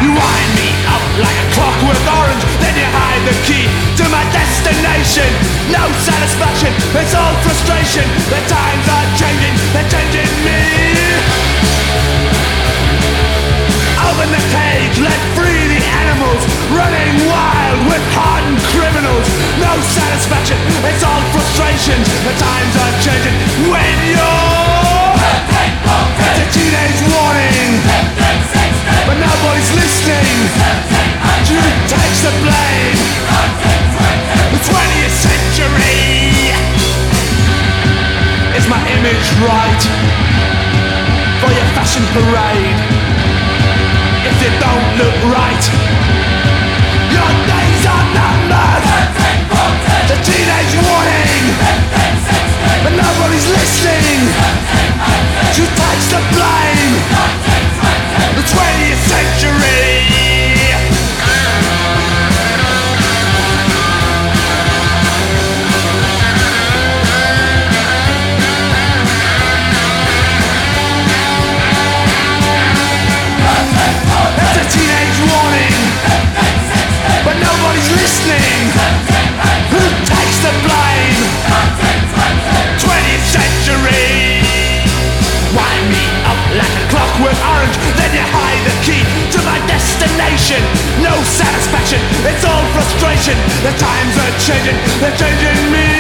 You wind me up like a clockwork orange, then you hide the key to my destination. No satisfaction, it's all frustration. The times are changing, they're changing me. Open the cage, let free the animals, running wild with hardened criminals. No satisfaction, it's all frustrations. The times are changing when you're it's a teenage warning, but nobody's listening. You takes the blame. The 20th century. Is my image right for your fashion parade? If you don't look right, your days are numbered. The teenage warning, but nobody's listening. Who takes the blame? The 20th century. It's a teenage warning, but nobody's listening. Who takes the blame? 20th century. Wind me up like a clockwork orange, then you hide the key to my destination. No satisfaction, it's all frustration. The times are changing, they're changing me.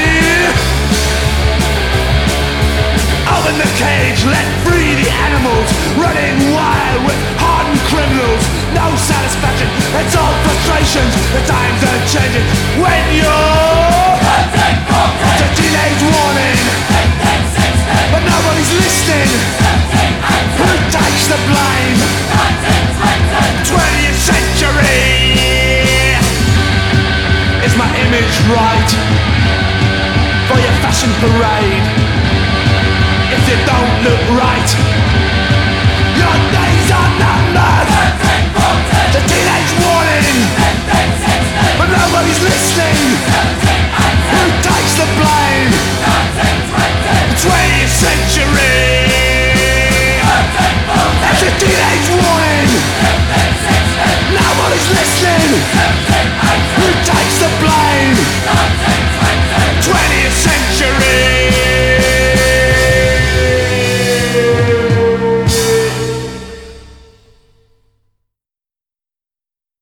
Open the cage, let free the animals, running wild with hardened criminals. No satisfaction, it's all frustrations. The times are changing when you're it's a teenage warning, but nobody's listening. Who takes the blame? 20th century. Is my image right for your fashion parade? If you don't look right,